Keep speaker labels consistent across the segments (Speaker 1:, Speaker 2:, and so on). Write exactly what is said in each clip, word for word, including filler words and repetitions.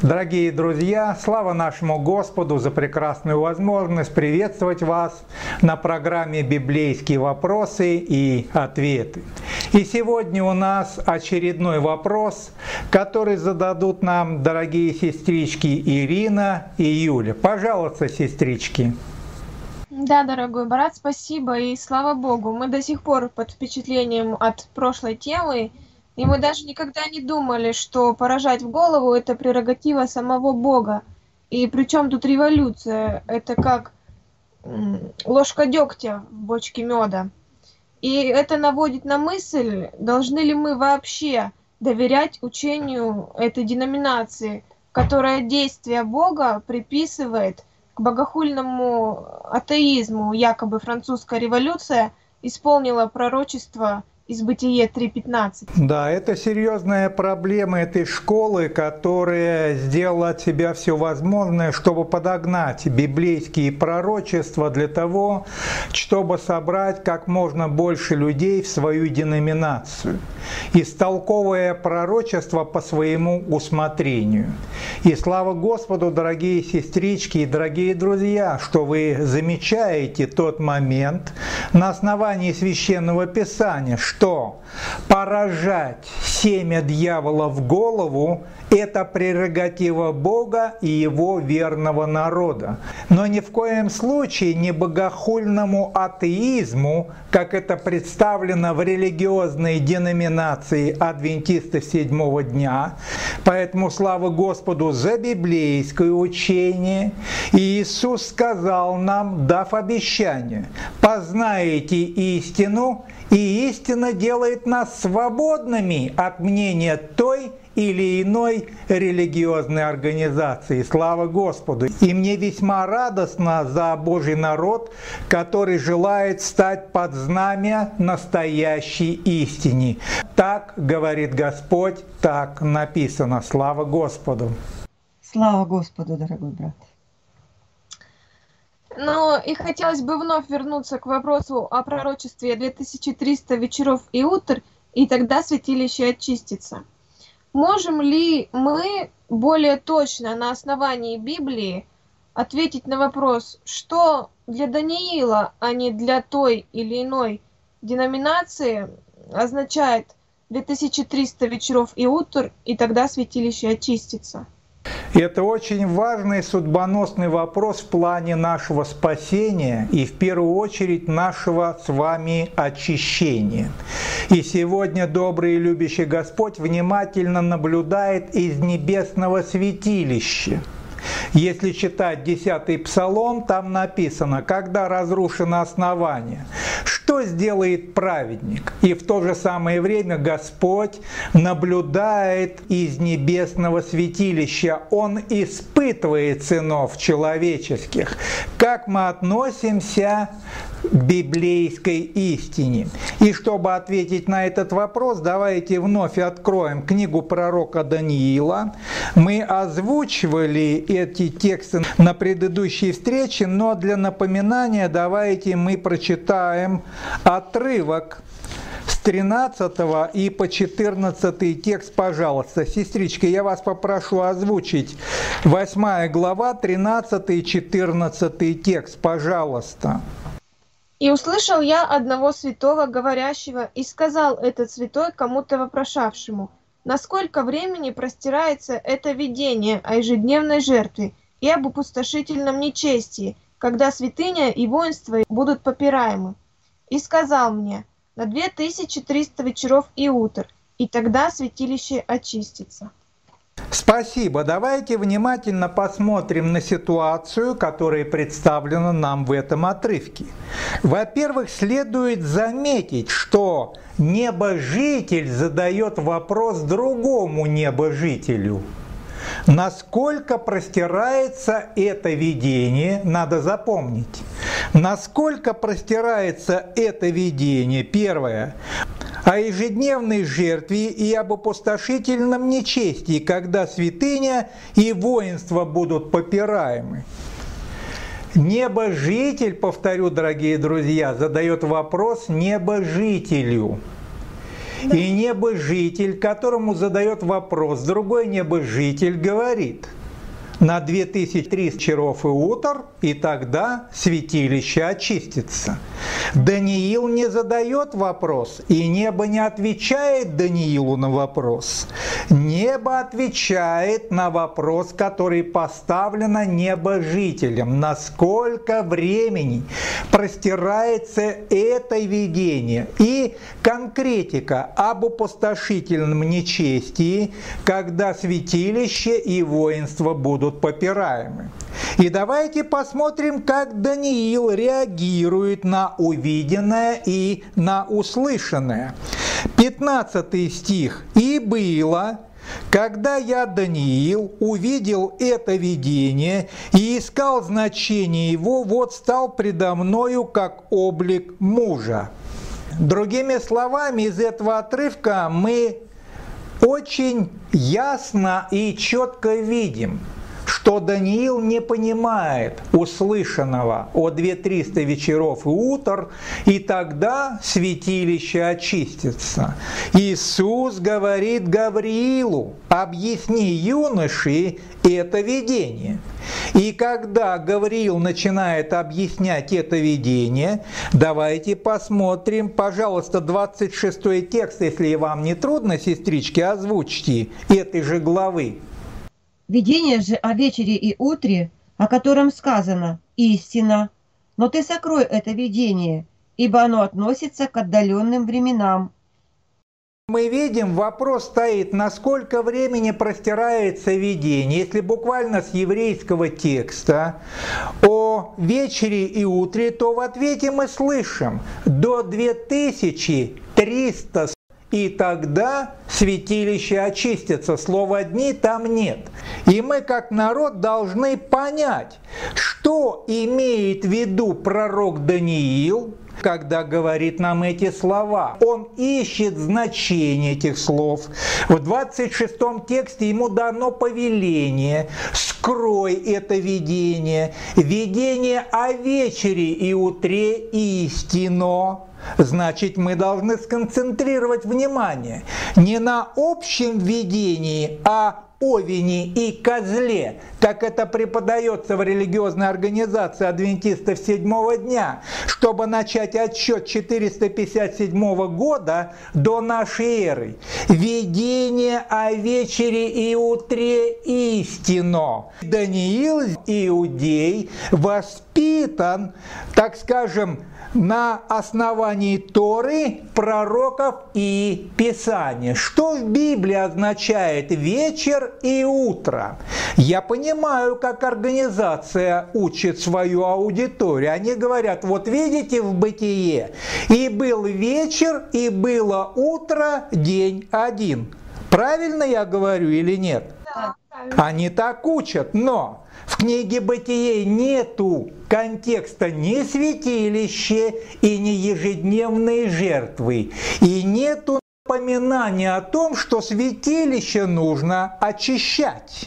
Speaker 1: Дорогие друзья, слава нашему Господу за прекрасную возможность приветствовать вас на программе «Библейские вопросы и ответы». И сегодня у нас очередной вопрос, который зададут нам дорогие сестрички Ирина и Юля. Пожалуйста, сестрички.
Speaker 2: Да, дорогой брат, спасибо и слава Богу. Мы до сих пор под впечатлением от прошлой темы, и мы даже никогда не думали, что поражать в голову – это прерогатива самого Бога. И причем тут революция – это как ложка дегтя в бочке меда. И это наводит на мысль, должны ли мы вообще доверять учению этой деноминации, которая действия Бога приписывает к богохульному атеизму. Якобы французская революция исполнила пророчество из Бытие три пятнадцать.
Speaker 1: Да, это серьезная проблема этой школы, которая сделала от себя все возможное, чтобы подогнать библейские пророчества для того, чтобы собрать как можно больше людей в свою деноминацию, истолковывая пророчество по своему усмотрению. И слава Господу, дорогие сестрички и дорогие друзья, что вы замечаете тот момент на основании Священного Писания, что поражать семя дьявола в голову – это прерогатива Бога и Его верного народа. Но ни в коем случае не богохульному атеизму, как это представлено в религиозной деноминации адвентистов седьмого дня. Поэтому слава Господу за библейское учение. И Иисус сказал нам, дав обещание: «Познаете истину, и истина делает нас свободными от мнения той или иной религиозной организации». Слава Господу! И мне весьма радостно за Божий народ, который желает стать под знамя настоящей истине. Так говорит Господь, так написано. Слава Господу!
Speaker 3: Слава Господу, дорогой брат!
Speaker 2: Ну и хотелось бы вновь вернуться к вопросу о пророчестве две тысячи триста вечеров и утр, и тогда святилище очистится. Можем ли мы более точно на основании Библии ответить на вопрос, что для Даниила, а не для той или иной деноминации, означает две тысячи триста вечеров и утр, и тогда святилище очистится?
Speaker 1: Это очень важный судьбоносный вопрос в плане нашего спасения и в первую очередь нашего с вами очищения. И сегодня добрый и любящий Господь внимательно наблюдает из небесного святилища. Если читать десятый псалом, там написано: «Когда разрушено основание, что сделает праведник?» И в то же самое время Господь наблюдает из небесного святилища. Он испытывает сынов человеческих. Как мы относимся к библейской истине? И чтобы ответить на этот вопрос, давайте вновь откроем книгу пророка Даниила. Мы озвучивали эти тексты на предыдущей встрече, но для напоминания давайте мы прочитаем отрывок с тринадцатого и по четырнадцатый текст, пожалуйста. Сестричка, я вас попрошу озвучить восьмая глава, тринадцатый и четырнадцатый текст, пожалуйста.
Speaker 2: «И услышал я одного святого, говорящего, и сказал этот святой кому-то вопрошавшему: насколько времени простирается это видение о ежедневной жертве и об опустошительном нечестии, когда святыня и воинство будут попираемы? И сказал мне: на две тысячи триста вечеров и утр, и тогда святилище очистится».
Speaker 1: Спасибо. Давайте внимательно посмотрим на ситуацию, которая представлена нам в этом отрывке. Во-первых, следует заметить, что небожитель задает вопрос другому небожителю. Насколько простирается это видение, надо запомнить. Насколько простирается это видение, первое, о ежедневной жертве и об опустошительном нечестии, когда святыня и воинство будут попираемы. Небожитель, повторю, дорогие друзья, задает вопрос небожителю. И небожитель, которому задает вопрос другой небожитель, говорит: на две тысячи триста вечеров и утр, и тогда святилище очистится. Даниил не задает вопрос, и небо не отвечает Даниилу на вопрос. Небо отвечает на вопрос, который поставлен небожителем. Насколько времени простирается это видение? И конкретика об опустошительном нечестии, когда святилище и воинство будут попираемы. И давайте посмотрим, как Даниил реагирует на увиденное и на услышанное. пятнадцатый стих. «И было, когда я, Даниил, увидел это видение и искал значение его, вот стал предо мною как облик мужа». Другими словами, из этого отрывка мы очень ясно и четко видим, что Даниил не понимает услышанного о две тысячи триста вечеров и утр, и тогда святилище очистится. Иисус говорит Гавриилу: объясни юноше это видение. И когда Гавриил начинает объяснять это видение, давайте посмотрим, пожалуйста, двадцать шестой текст, если вам не трудно, сестрички, озвучьте этой же главы.
Speaker 3: Видение же о вечере и утре, о котором сказано «истина», но ты сокрой это видение, ибо оно относится к отдаленным временам.
Speaker 1: Мы видим, вопрос стоит, насколько времени простирается видение. Если буквально с еврейского текста о вечере и утре, то в ответе мы слышим до две тысячи триста. И тогда святилище очистится. Слова «дни» там нет. И мы, как народ, должны понять, что имеет в виду пророк Даниил, когда говорит нам эти слова. Он ищет значение этих слов. В двадцать шестом тексте ему дано повеление: скрой это видение. Видение о вечере и утре истинно. Значит, мы должны сконцентрировать внимание не на общем видении, а овне и козле, как это преподается в религиозной организации адвентистов седьмого дня, чтобы начать отсчет четыреста пятьдесят седьмого года до нашей эры. Видение о вечере и утре истинно. Даниил, иудей, воспитан, так скажем, на основании Торы, пророков и Писания. Что в Библии означает вечер и утро? Я понимаю, как организация учит свою аудиторию. Они говорят: вот видите в Бытие, и был вечер, и было утро, день один. Правильно я говорю или нет?
Speaker 2: Да.
Speaker 1: Они так учат, но в книге Бытие нету контекста ни святилище и ни ежедневные жертвы. И нету напоминания о том, что святилище нужно очищать.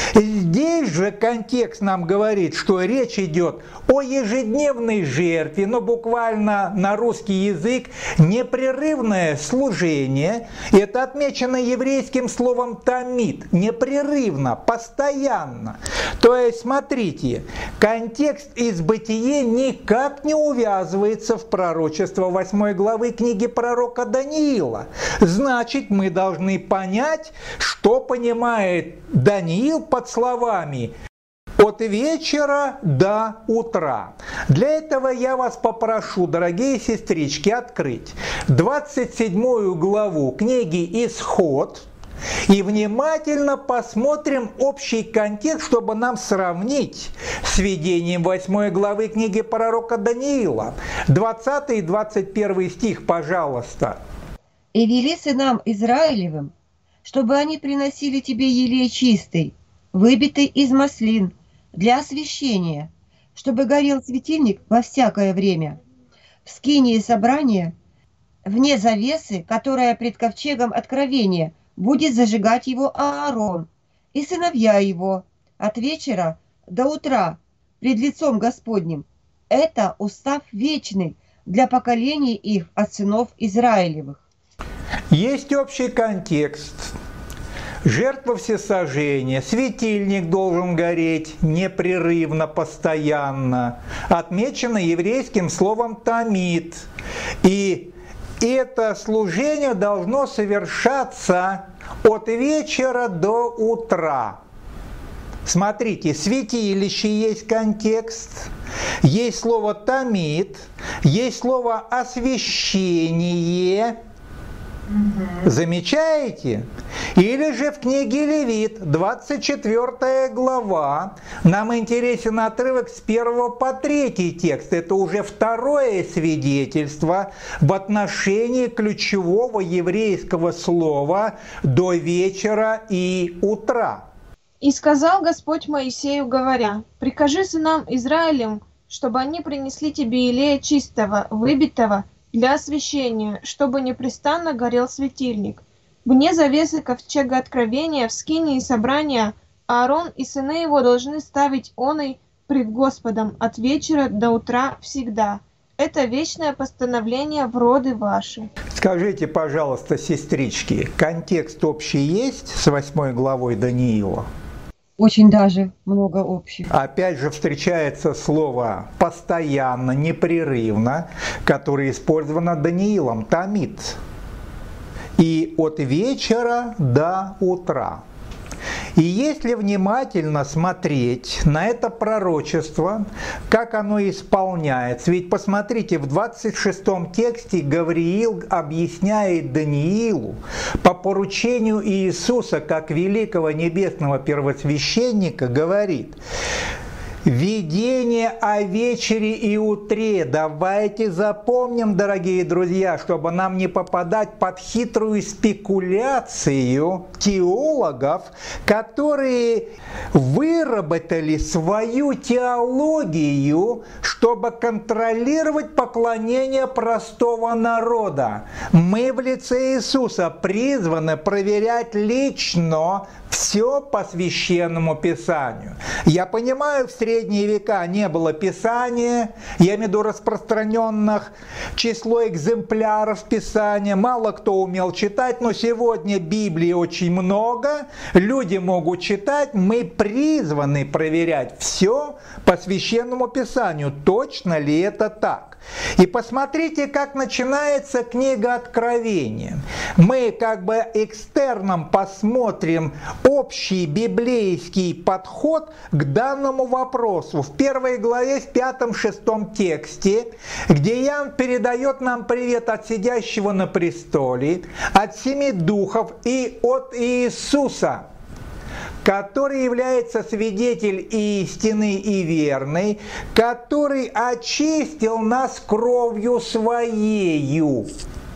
Speaker 1: Здесь же контекст нам говорит, что речь идет о ежедневной жертве, но буквально на русский язык непрерывное служение. Это отмечено еврейским словом тамид, непрерывно, постоянно. То есть, смотрите, контекст из Бытия никак не увязывается в пророчество восьмой главы книги пророка Даниила. Значит, мы должны понять, что понимает Даниил под словами «от вечера до утра». Для этого я вас попрошу, дорогие сестрички, открыть двадцать седьмую главу книги «Исход» и внимательно посмотрим общий контекст, чтобы нам сравнить с видением восьмой главы книги пророка Даниила. двадцатый и двадцать первый стих, пожалуйста.
Speaker 3: «И вели сынам Израилевым, чтобы они приносили тебе елей чистый, выбитый из маслин, для освящения, чтобы горел светильник во всякое время, в скинии собрания, вне завесы, которая пред ковчегом откровения, будет зажигать его Аарон и сыновья его от вечера до утра пред лицом Господним. Это устав вечный для поколений их от сынов Израилевых».
Speaker 1: Есть общий контекст. Жертва всесожжения, светильник должен гореть непрерывно, постоянно. Отмечено еврейским словом «тамид». И это служение должно совершаться от вечера до утра. Смотрите, святилище есть контекст, есть слово «тамид», есть слово «освящение». Угу. Замечаете? Или же в книге Левит, двадцать четвёртая глава, нам интересен отрывок с первого по третий текст. Это уже второе свидетельство в отношении ключевого еврейского слова «до вечера и утра».
Speaker 2: «И сказал Господь Моисею, говоря, прикажи сынам Израилем, чтобы они принесли тебе елея чистого, выбитого, для освящения, чтобы непрестанно горел светильник. Вне завесы ковчега откровения, в скинии собрания, Аарон и сыны его должны ставить оной пред Господом от вечера до утра всегда. Это вечное постановление в роды ваши».
Speaker 1: Скажите, пожалуйста, сестрички, контекст общий есть с восьмой главой Даниила?
Speaker 3: Очень даже много общих.
Speaker 1: Опять же встречается слово «постоянно», «непрерывно», которое использовано Даниилом, «тамид». И от вечера до утра. И если внимательно смотреть на это пророчество, как оно исполняется, ведь посмотрите, в двадцать шестом тексте Гавриил объясняет Даниилу по поручению Иисуса, как великого небесного первосвященника, говорит: видение о вечере и утре. Давайте запомним, дорогие друзья, чтобы нам не попадать под хитрую спекуляцию теологов, которые выработали свою теологию, чтобы контролировать поклонение простого народа. Мы в лице Иисуса призваны проверять лично все по Священному Писанию. Я понимаю, в средние века не было Писания, я имею в виду распространенных, число экземпляров Писания, мало кто умел читать, но сегодня Библии очень много, люди могут читать, мы призваны проверять все по Священному Писанию, точно ли это так. И посмотрите, как начинается книга Откровения. Мы как бы экстерном посмотрим общий библейский подход к данному вопросу. В первой главе, в пятом-шестом тексте, где Иоанн передает нам привет от сидящего на престоле, от семи духов и от Иисуса, который является свидетель истины и верный, который очистил нас кровью Своею.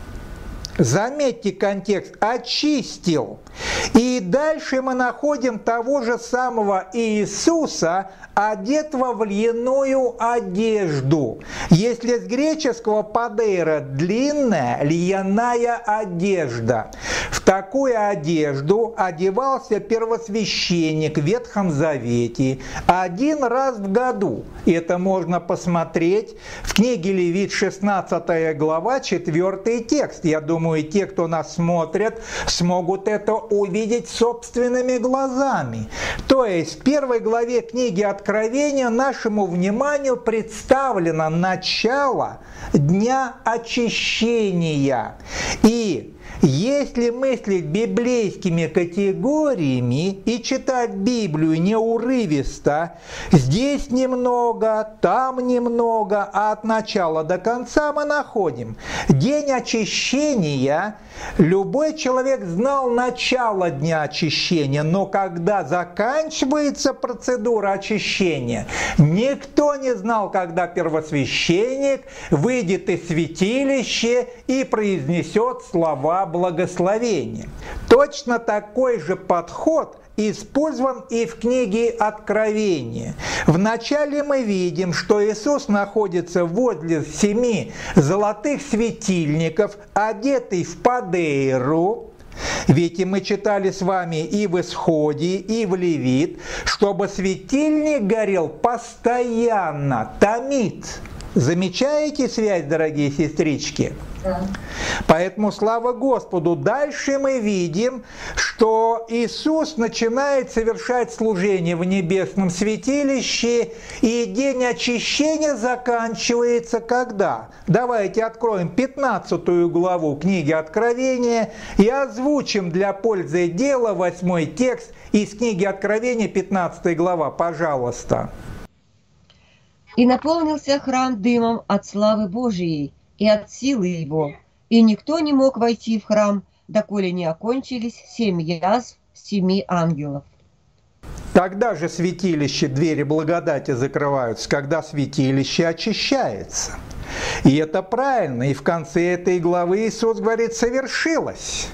Speaker 1: Заметьте контекст, очистил. И дальше мы находим того же самого Иисуса, одетого в льняную одежду. Если с греческого падейра длинная льняная одежда. В такую одежду одевался первосвященник в Ветхом Завете один раз в году. Это можно посмотреть в книге Левит, шестнадцатая глава, четвёртый текст. Я думаю, те, кто нас смотрят, смогут это увидеть собственными глазами. То есть в первой главе книги Откровения нашему вниманию представлено начало дня очищения. И если мыслить библейскими категориями и читать Библию неурывисто, здесь немного, там немного, а от начала до конца мы находим день очищения. Любой человек знал начало дня очищения, но когда заканчивается процедура очищения, никто не знал, когда первосвященник выйдет из святилища и произнесет слова благословения. Точно такой же подход использован и в книге Откровения. Вначале мы видим, что Иисус находится возле семи золотых светильников, одетый в падейру. Ведь и мы читали с вами и в Исходе, и в Левит, чтобы светильник горел постоянно, тамид. Замечаете связь, дорогие сестрички? Поэтому слава Господу. Дальше мы видим, что Иисус начинает совершать служение в небесном святилище, и день очищения заканчивается когда? Давайте откроем пятнадцатую главу книги Откровения и озвучим для пользы дела восьмой текст из книги Откровения, пятнадцатая глава, пожалуйста.
Speaker 3: «И наполнился храм дымом от славы Божией и от силы его, и никто не мог войти в храм, доколе не окончились семь язв семи ангелов».
Speaker 1: Тогда же святилище, двери благодати закрываются, когда святилище очищается. И это правильно. И в конце этой главы Иисус говорит: «Совершилось».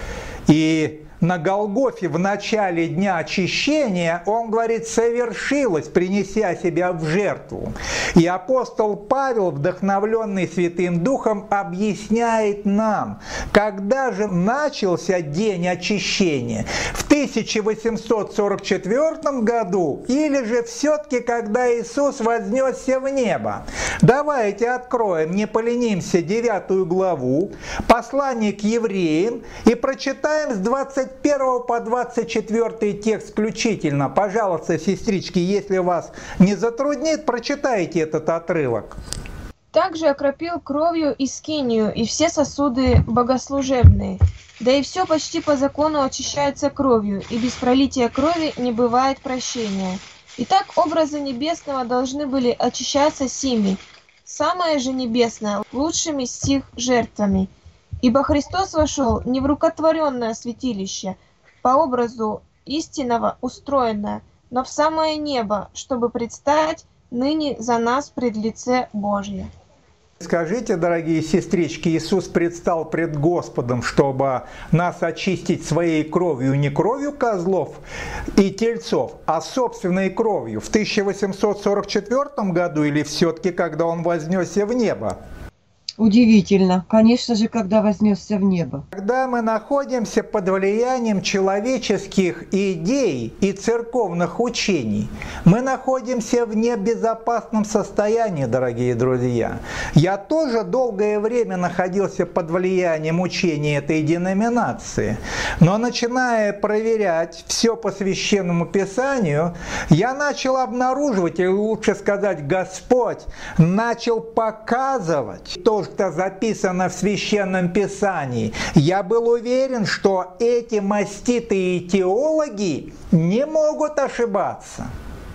Speaker 1: И на Голгофе в начале дня очищения Он говорит: «Совершилось», принеся себя в жертву. И апостол Павел, вдохновленный Святым Духом, объясняет нам, когда же начался день очищения. В тысяча восемьсот сорок четвёртом году или же все-таки когда Иисус вознесся в небо. Давайте откроем, не поленимся, девятую главу, послание к евреям, и прочитаем с двадцать первого по двадцать четвёртый текст включительно. Пожалуйста, сестрички, если вас не затруднит, прочитайте этот отрывок.
Speaker 2: «Также окропил кровью и скинию, и все сосуды богослужебные. Да и все почти по закону очищается кровью, и без пролития крови не бывает прощения. Итак, образы небесного должны были очищаться сими, самое же небесное лучшими сих жертвами. Ибо Христос вошел не в рукотворенное святилище, по образу истинного устроенное, но в самое небо, чтобы предстать ныне за нас пред лице Божье».
Speaker 1: Скажите, дорогие сестрички, Иисус предстал пред Господом, чтобы нас очистить своей кровью, не кровью козлов и тельцов, а собственной кровью в тысяча восемьсот сорок четвёртом году или все-таки когда Он вознесся в небо?
Speaker 3: Удивительно. Конечно же, когда вознесся в небо.
Speaker 1: Когда мы находимся под влиянием человеческих идей и церковных учений, мы находимся в небезопасном состоянии, дорогие друзья. Я тоже долгое время находился под влиянием учения этой деноминации, но начиная проверять все по Священному Писанию, я начал обнаруживать, или лучше сказать, Господь начал показывать то, что записано в Священном Писании. Я был уверен, что эти маститые теологи не могут ошибаться.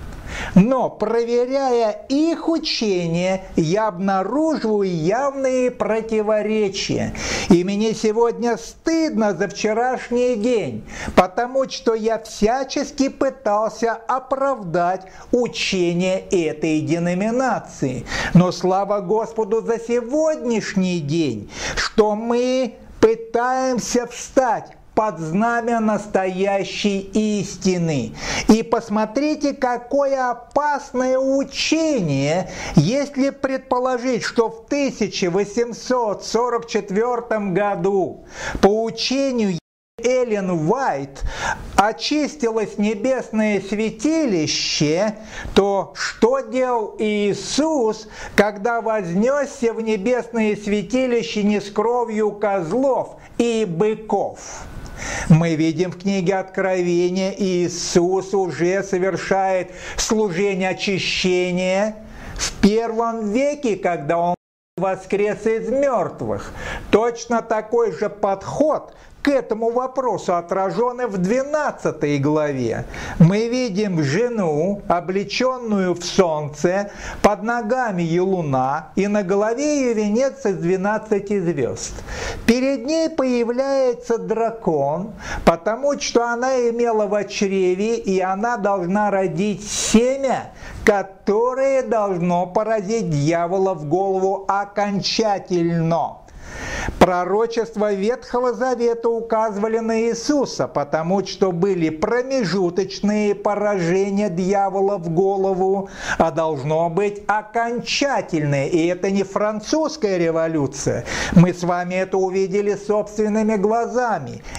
Speaker 1: Но, проверяя их учение, я обнаруживаю явные противоречия. И мне сегодня стыдно за вчерашний день, потому что я всячески пытался оправдать учение этой деноминации. Но слава Господу за сегодняшний день, что мы пытаемся встать под знамя настоящей истины. И посмотрите, какое опасное учение, если предположить, что в тысяча восемьсот сорок четвёртом году по учению Эллен Уайт очистилось небесное святилище, то что делал Иисус, когда вознесся в небесное святилище не с кровью козлов и быков? Мы видим в книге Откровения, Иисус уже совершает служение очищения в первом веке, когда Он воскрес из мертвых. Точно такой же подход к этому вопросу отражен и в двенадцатой главе. Мы видим жену, облеченную в солнце, под ногами ее луна, и на голове ее венец из двенадцати звезд. Перед ней появляется дракон, потому что она имела в чреве, и она должна родить семя, которое должно поразить дьявола в голову окончательно. Пророчества Ветхого Завета указывали на Иисуса, потому что были промежуточные поражения дьявола в голову, а должно быть окончательное. И это не французская революция. Мы с вами это увидели собственными глазами.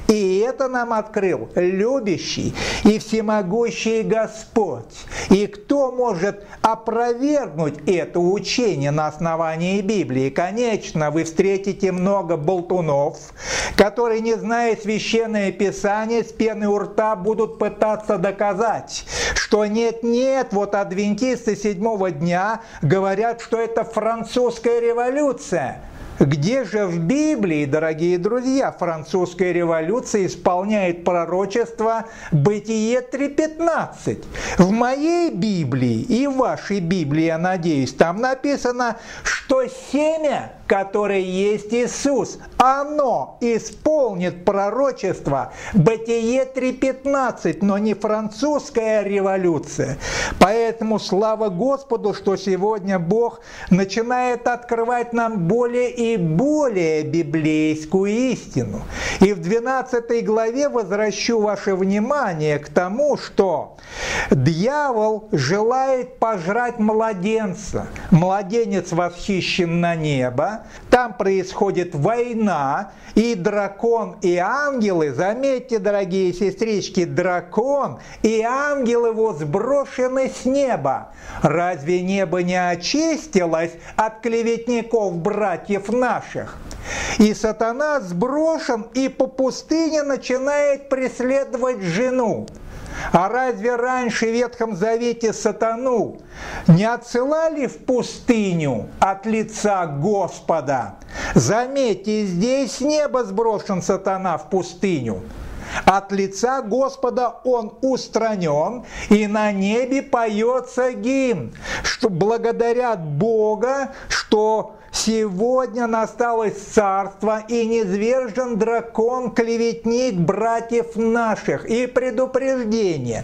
Speaker 1: И это нам открыл любящий и всемогущий Господь. И кто может опровергнуть это учение на основании Библии? Конечно, вы встретите много болтунов, которые, не зная Священное Писание, с пеной у рта будут пытаться доказать, что нет-нет, вот адвентисты седьмого дня говорят, что это французская революция. Где же в Библии, дорогие друзья, французская революция исполняет пророчество Бытие три пятнадцать? В моей Библии и в вашей Библии, я надеюсь, там написано, что семя, которое есть Иисус, оно исполнит пророчество Бытие три пятнадцать, но не французская революция. Поэтому слава Господу, что сегодня Бог начинает открывать нам более и более библейскую истину. И в двенадцатой главе возвращу ваше внимание к тому, что дьявол желает пожрать младенца. Младенец восхищен на небо, там происходит война, и дракон и ангелы, заметьте, дорогие сестрички, дракон и ангел его сброшены с неба. Разве небо не очистилось от клеветников братьев наших? И сатана сброшен и по пустыне начинает преследовать жену. А разве раньше в Ветхом Завете сатану не отсылали в пустыню от лица Господа? Заметьте, здесь с неба сброшен сатана в пустыню. От лица Господа он устранен, и на небе поется гимн, что благодарят Бога, что сегодня насталось царство, и низвержен дракон, клеветник братьев наших. И предупреждение: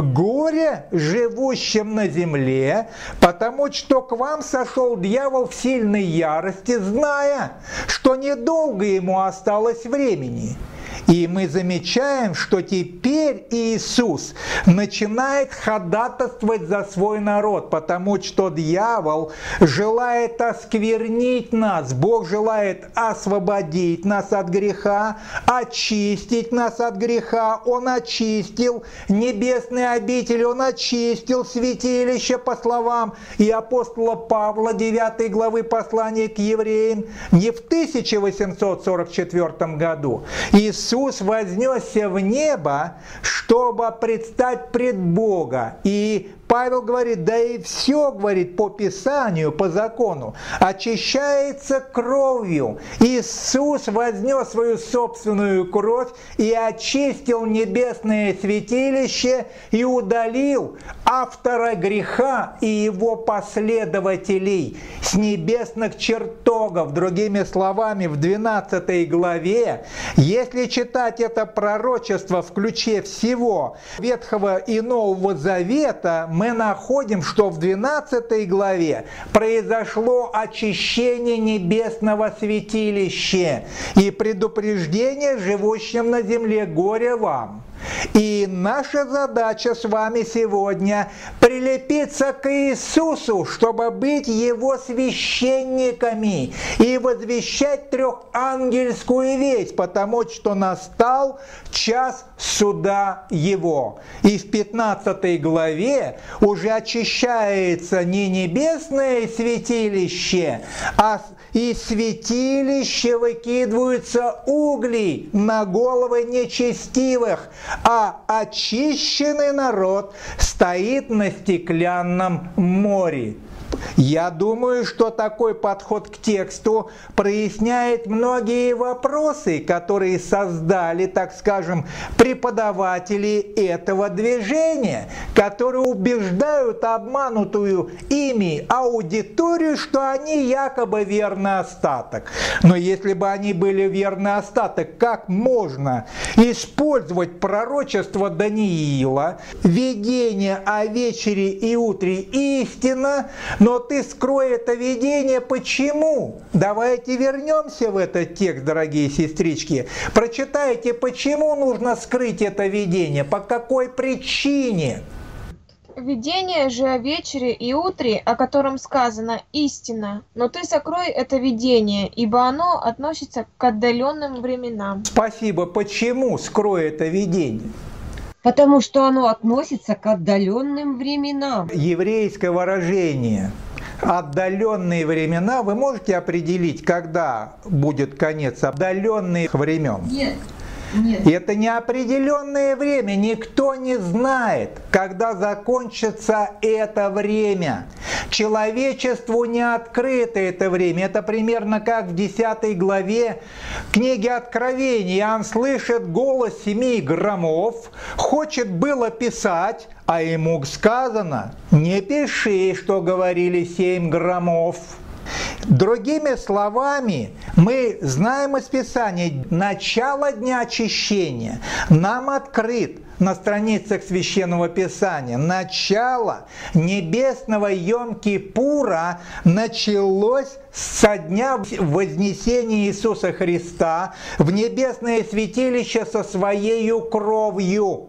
Speaker 1: горе живущим на земле, потому что к вам сошел дьявол в сильной ярости, зная, что недолго ему осталось времени. И мы замечаем, что теперь Иисус начинает ходатайствовать за свой народ, потому что дьявол желает осквернить нас, Бог желает освободить нас от греха, очистить нас от греха. Он очистил небесные обители, Он очистил святилище, по словам и апостола Павла, девятой главы послания к евреям, не в тысяча восемьсот сорок четвёртом году. Иисус Иисус вознесся в небо, чтобы предстать пред Бога. И Павел говорит, да и все, говорит, по Писанию, по закону, очищается кровью. Иисус вознес свою собственную кровь и очистил небесное святилище и удалил автора греха и его последователей с небесных чертогов. Другими словами, в двенадцатой главе, если читать это пророчество в ключе всего Ветхого и Нового Завета, мы находим, что в двенадцатой главе произошло очищение небесного святилища и предупреждение живущим на земле: горе вам. И наша задача с вами сегодня прилепиться к Иисусу, чтобы быть Его священниками и возвещать трехангельскую весть, потому что настал час суда Его. И в пятнадцатой главе уже очищается не небесное святилище, а из святилища выкидываются угли на головы нечестивых, а очищенный народ стоит на стеклянном море. Я думаю, что такой подход к тексту проясняет многие вопросы, которые создали, так скажем, преподаватели этого движения, которые убеждают обманутую ими аудиторию, что они якобы верный остаток. Но если бы они были верный остаток, как можно использовать пророчество Даниила, видение о вечере и утре истина, но ты скрой это видение. Почему? Давайте вернемся в этот текст, дорогие сестрички. Прочитайте, почему нужно скрыть это видение, по какой причине.
Speaker 2: Видение же о вечере и утре, о котором сказано истина, но ты сокрой это видение, ибо оно относится к отдаленным временам.
Speaker 1: Спасибо. Почему скрой это видение?
Speaker 3: Потому что оно относится к отдаленным временам.
Speaker 1: Еврейское выражение «отдаленные времена» вы можете определить, когда будет конец отдаленных времен?
Speaker 3: Нет. Нет.
Speaker 1: Это неопределенное время. Никто не знает, когда закончится это время. Человечеству не открыто это время. Это примерно как в десятой главе книги Откровения. Иоанн слышит голос семи громов, хочет было писать, а ему сказано: не пиши, что говорили семь громов. Другими словами, мы знаем из Писания, начало дня очищения нам открыт на страницах Священного Писания. Начало небесного Йом-Кипура началось со дня вознесения Иисуса Христа в небесное святилище со Своей кровью.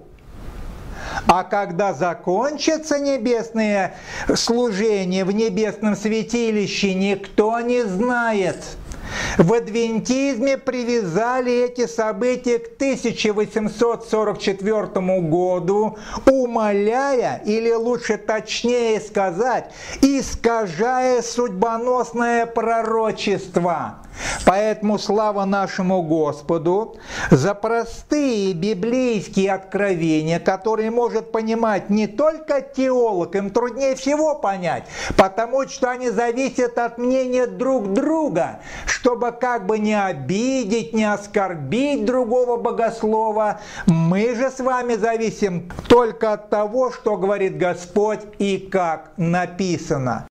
Speaker 1: А когда закончится небесное служение в небесном святилище, никто не знает. В адвентизме привязали эти события к тысяча восемьсот сорок четвёртому году, умаляя, или лучше точнее сказать, искажая судьбоносное пророчество. Поэтому слава нашему Господу за простые библейские откровения, которые может понимать не только теолог, им труднее всего понять, потому что они зависят от мнения друг друга, чтобы как бы не обидеть, не оскорбить другого богослова. Мы же с вами зависим только от того, что говорит Господь и как написано.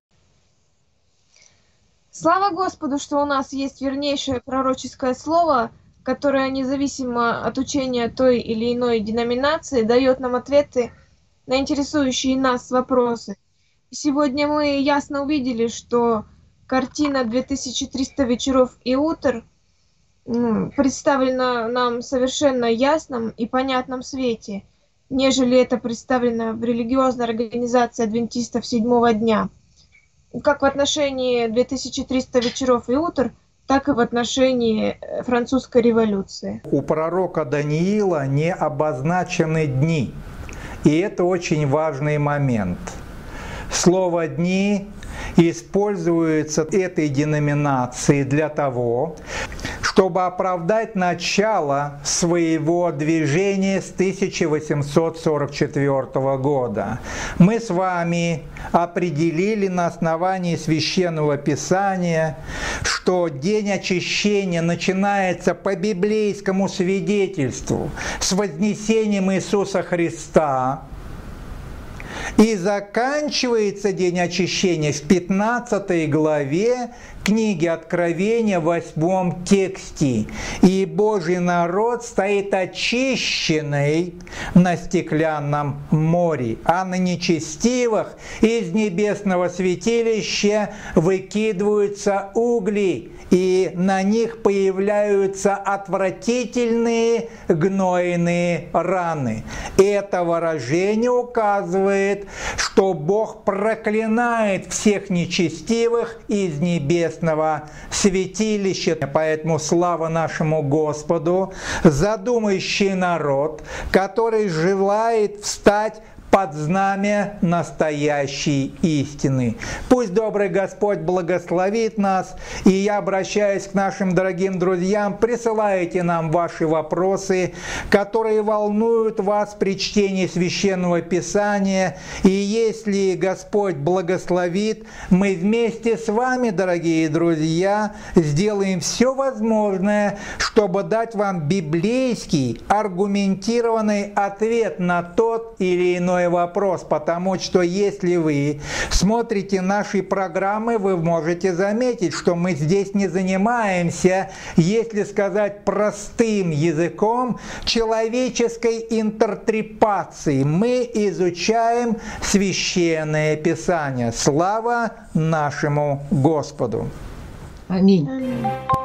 Speaker 2: Слава Господу, что у нас есть вернейшее пророческое слово, которое независимо от учения той или иной деноминации дает нам ответы на интересующие нас вопросы. Сегодня мы ясно увидели, что картина две тысячи триста вечеров и утр представлена нам совершенно ясном и понятном свете, нежели это представлено в религиозной организации адвентистов седьмого дня. Как в отношении две тысячи триста вечеров и утр, так и в отношении французской революции.
Speaker 1: У пророка Даниила не обозначены дни, и это очень важный момент. Слово «дни» используется этой деноминацией для того, чтобы оправдать начало своего движения с тысяча восемьсот сорок четвёртого года. Мы с вами определили на основании Священного Писания, что день очищения начинается по библейскому свидетельству с вознесением Иисуса Христа, и заканчивается день очищения в пятнадцатой главе книги Откровения, в восьмом тексте. «И Божий народ стоит очищенный на стеклянном море, а на нечестивых из небесного святилища выкидываются угли, и на них появляются отвратительные гнойные раны». Это выражение указывает, что Бог проклинает всех нечестивых из небесного святилища. Поэтому слава нашему Господу за думающий народ, который желает встать под знамя настоящей истины. Пусть добрый Господь благословит нас, и я обращаюсь к нашим дорогим друзьям, присылайте нам ваши вопросы, которые волнуют вас при чтении Священного Писания, и если Господь благословит, мы вместе с вами, дорогие друзья, сделаем все возможное, чтобы дать вам библейский, аргументированный ответ на тот или иной вопрос, потому что если вы смотрите наши программы, вы можете заметить, что мы здесь не занимаемся, если сказать простым языком, человеческой интерпретацией. Мы изучаем Священное Писание. Слава нашему Господу!
Speaker 3: Аминь.
Speaker 2: Аминь.